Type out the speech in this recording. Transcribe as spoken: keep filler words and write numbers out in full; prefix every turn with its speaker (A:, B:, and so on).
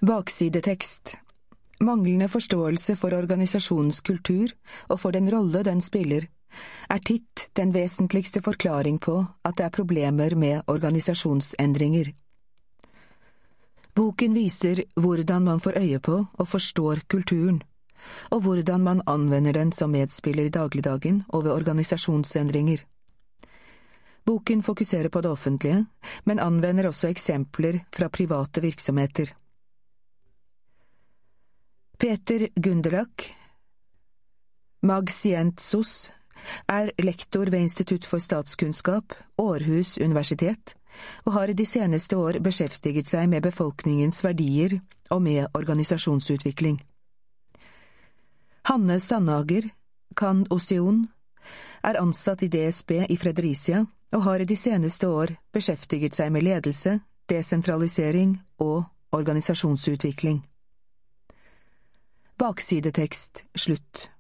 A: Baksidetekst. Manglende forståelse for organisasjonens kultur og for den rolle den spiller, er titt den vesentligste forklaring på at det er problemer med organisasjonsendringer. Boken viser hvordan man får øye på og forstår kulturen, og hvordan man anvender den som medspiller i dagligdagen og ved organisasjonsendringer. Boken fokuserer på det offentlige, men anvender også eksempler fra private virksomheter. Peter Gundelach, Magsiensos, er lektor ved Institutt for statskunnskap, Århus Universitet, og har de seneste år beskjeftiget seg med befolkningens verdier og med organisasjonsutvikling. Hanne Sandhager, Kan Osion, er ansatt i D S B i Fredericia og har de seneste år beskjeftiget seg med ledelse, desentralisering og organisasjonsutvikling. Baksidetekst, slutt.